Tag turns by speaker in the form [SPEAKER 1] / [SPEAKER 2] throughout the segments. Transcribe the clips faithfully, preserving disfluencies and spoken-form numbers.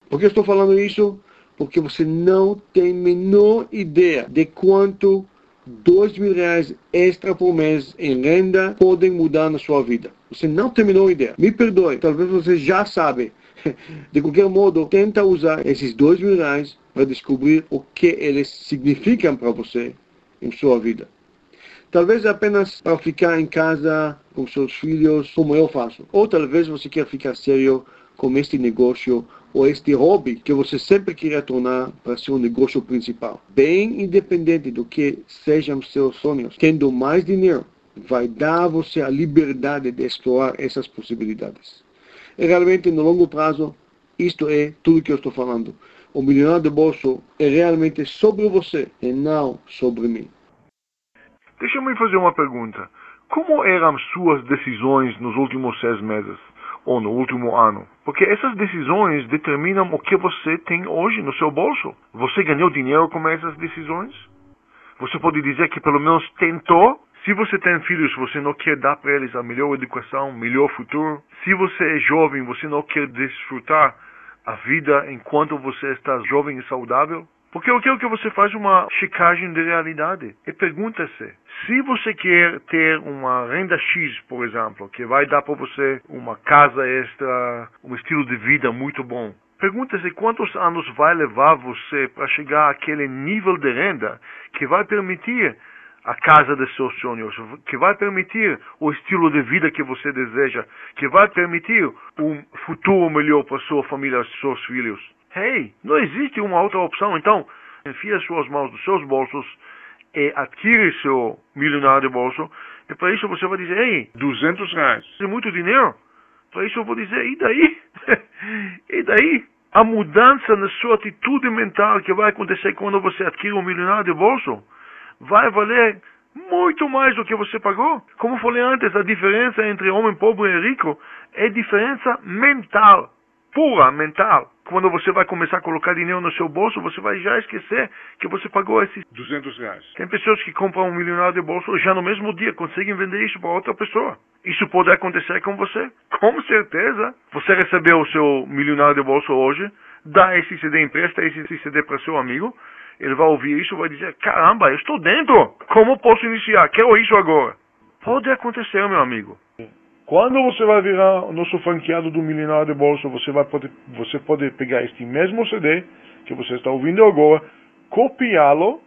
[SPEAKER 1] Por que eu estou falando isso? Porque você não tem a menor ideia de quanto dois mil reais extra por mês em renda podem mudar na sua vida. Você não tem a menor ideia. Me perdoe, talvez você já sabe. De qualquer modo, tenta usar esses dois mil reais para descobrir o que eles significam para você em sua vida. Talvez apenas para ficar em casa com seus filhos, como eu faço. Ou talvez você quer ficar sério com este negócio ou este hobby que você sempre queria tornar para ser um negócio principal. Bem independente do que sejam seus sonhos, tendo mais dinheiro, vai dar a você a liberdade de explorar essas possibilidades. E realmente, no longo prazo, isto é tudo que eu estou falando. O milionário de bolso é realmente sobre você e não sobre mim.
[SPEAKER 2] Deixa-me fazer uma pergunta. Como eram suas decisões nos últimos seis meses? Ou no último ano? Porque essas decisões determinam o que você tem hoje no seu bolso. Você ganhou dinheiro com essas decisões? Você pode dizer que pelo menos tentou? Se você tem filhos, você não quer dar para eles a melhor educação, melhor futuro. Se você é jovem, você não quer desfrutar a vida enquanto você está jovem e saudável? Porque eu quero que você faça uma checagem de realidade. E pergunta-se, se você quer ter uma renda X, por exemplo, que vai dar para você uma casa extra, um estilo de vida muito bom, pergunta-se quantos anos vai levar você para chegar àquele nível de renda que vai permitir a casa dos seus sonhos, que vai permitir o estilo de vida que você deseja, que vai permitir um futuro melhor para sua família e seus filhos. Hey, não existe uma outra opção. Então, enfia suas mãos nos seus bolsos e adquire seu milionário de bolso. E para isso você vai dizer, ei, duzentos reais é muito dinheiro. Para isso eu vou dizer, e daí? E daí? A mudança na sua atitude mental que vai acontecer quando você adquire um milionário de bolso vai valer muito mais do que você pagou. Como falei antes, a diferença entre homem pobre e rico é diferença mental, pura mental. Quando você vai começar a colocar dinheiro no seu bolso, você vai já esquecer que você pagou esses duzentos reais. Tem pessoas que compram um milionário de bolso já no mesmo dia conseguem vender isso para outra pessoa. Isso pode acontecer com você? Com certeza. Você recebeu o seu milionário de bolso hoje, dá esse C D, empresta esse C D para seu amigo, ele vai ouvir isso e vai dizer, caramba, eu estou dentro. Como posso iniciar? Quero isso agora. Pode acontecer, meu amigo. Quando você vai virar o nosso franqueado do milionário de bolso, você vai poder, você pode pegar este mesmo C D que você está ouvindo agora, copiá-lo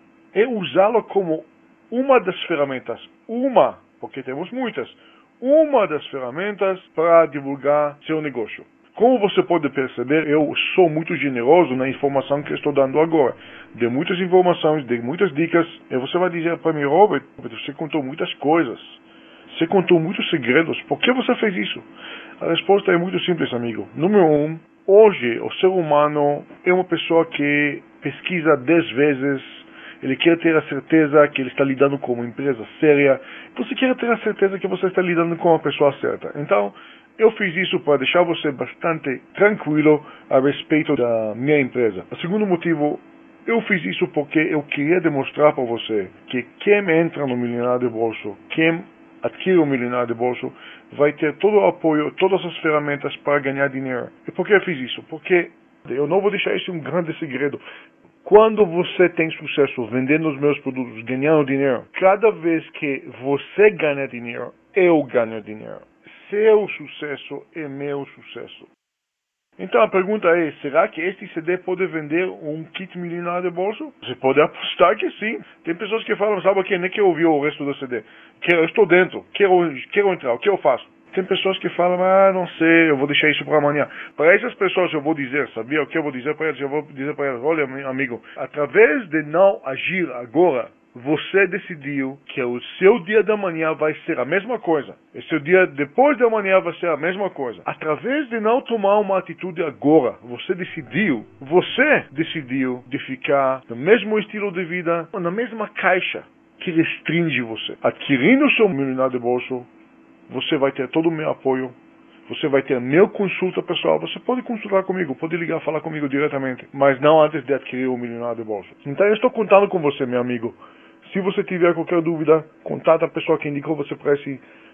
[SPEAKER 2] e usá-lo como uma das ferramentas, uma, porque temos muitas, uma das ferramentas para divulgar seu negócio. Como você pode perceber, eu sou muito generoso na informação que estou dando agora. Dei muitas informações, dei muitas dicas, e você vai dizer para mim, Robert, você contou muitas coisas. Você contou muitos segredos. Por que você fez isso? A resposta é muito simples, amigo. Número um, hoje o ser humano é uma pessoa que pesquisa dez vezes. Ele quer ter a certeza que ele está lidando com uma empresa séria. Você quer ter a certeza que você está lidando com uma pessoa certa. Então, eu fiz isso para deixar você bastante tranquilo a respeito da minha empresa. O segundo motivo, eu fiz isso porque eu queria demonstrar para você que quem entra no milionário de bolso, quem adquire um milionário de bolso, vai ter todo o apoio, todas as ferramentas para ganhar dinheiro. E por que eu fiz isso? Porque eu não vou deixar isso um grande segredo. Quando você tem sucesso vendendo os meus produtos, ganhando dinheiro, cada vez que você ganha dinheiro, eu ganho dinheiro. Seu sucesso é meu sucesso. Então a pergunta é, será que este C D pode vender um kit milionário de bolso? Você pode apostar que sim. Tem pessoas que falam, sabe o que, nem quero ouvir o resto do C D. Quero, eu estou dentro, quero, quero entrar, o que eu faço? Tem pessoas que falam, ah, não sei, eu vou deixar isso para amanhã. Para essas pessoas eu vou dizer, sabia o que eu vou dizer para elas? Eu vou dizer para elas, olha, meu amigo, através de não agir agora, você decidiu que o seu dia da manhã vai ser a mesma coisa. E seu dia depois da manhã vai ser a mesma coisa. Através de não tomar uma atitude agora, você decidiu, você decidiu de ficar no mesmo estilo de vida, na mesma caixa que restringe você. Adquirindo o seu milionário de bolso, você vai ter todo o meu apoio. Você vai ter meu consulta pessoal. Você pode consultar comigo, pode ligar, falar comigo diretamente. Mas não antes de adquirir o milionário de bolso. Então eu estou contando com você, meu amigo. Se você tiver qualquer dúvida, contata a pessoa que indicou você para esse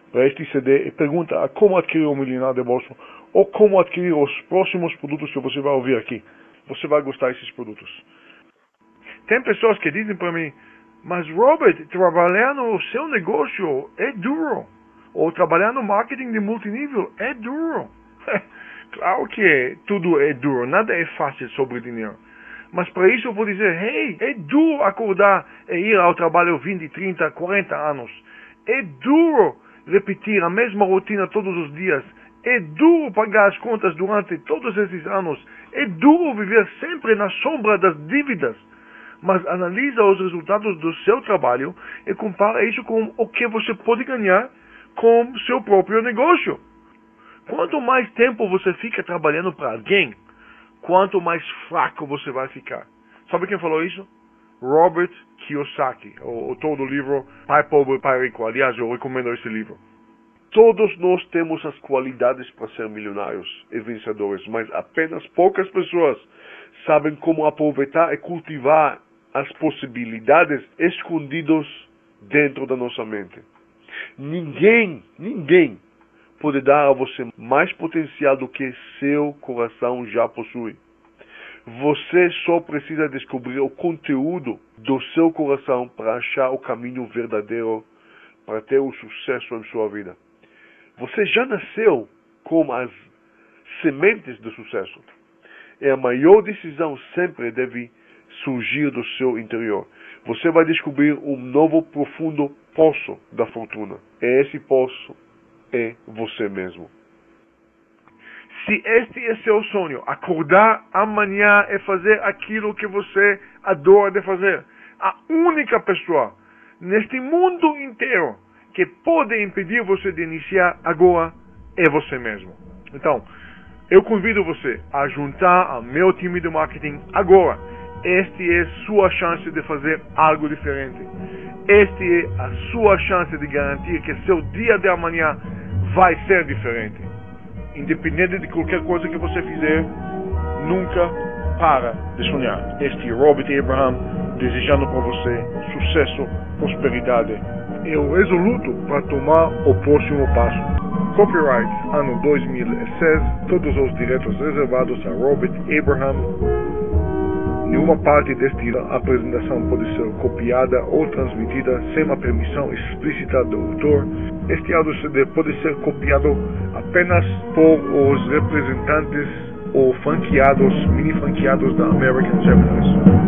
[SPEAKER 2] para este C D e pergunta a como adquirir o milionário de bolso ou como adquirir os próximos produtos que você vai ouvir aqui. Você vai gostar desses produtos. Tem pessoas que dizem para mim, mas Robert, trabalhar no seu negócio é duro. Ou trabalhar no marketing de multinível é duro. Claro que é, tudo é duro, nada é fácil sobre dinheiro. Mas para isso eu vou dizer, hey, é duro acordar e ir ao trabalho vinte, trinta, quarenta anos. É duro repetir a mesma rotina todos os dias. É duro pagar as contas durante todos esses anos. É duro viver sempre na sombra das dívidas. Mas analisa os resultados do seu trabalho e compara isso com o que você pode ganhar com seu próprio negócio. Quanto mais tempo você fica trabalhando para alguém, quanto mais fraco você vai ficar. Sabe quem falou isso? Robert Kiyosaki, o autor do livro Pai Pobre, Pai Rico. Aliás, eu recomendo esse livro. Todos nós temos as qualidades para ser milionários e vencedores, mas apenas poucas pessoas sabem como aproveitar e cultivar as possibilidades escondidas dentro da nossa mente. Ninguém, ninguém pode dar a você mais potencial do que seu coração já possui. Você só precisa descobrir o conteúdo do seu coração para achar o caminho verdadeiro para ter o sucesso em sua vida. Você já nasceu com as sementes do sucesso. E a maior decisão sempre deve surgir do seu interior. Você vai descobrir um novo profundo poço da fortuna. E esse poço é você mesmo. Se este é seu sonho, acordar amanhã e fazer aquilo que você adora de fazer, a única pessoa neste mundo inteiro que pode impedir você de iniciar agora é você mesmo. Então, eu convido você a juntar ao meu time de marketing agora. Esta é a sua chance de fazer algo diferente. Esta é a sua chance de garantir que seu dia de amanhã vai ser diferente. Independente de qualquer coisa que você fizer, nunca para de sonhar. Este é Robert Abraham, desejando para você sucesso, prosperidade e o resoluto para tomar o próximo passo. Copyright ano dois mil e seis, todos os direitos reservados a Robert Abraham. Nenhuma parte desta apresentação pode ser copiada ou transmitida sem a permissão explícita do autor. Este áudio C D pode ser copiado apenas por os representantes ou franqueados, mini franqueados da American Japanese.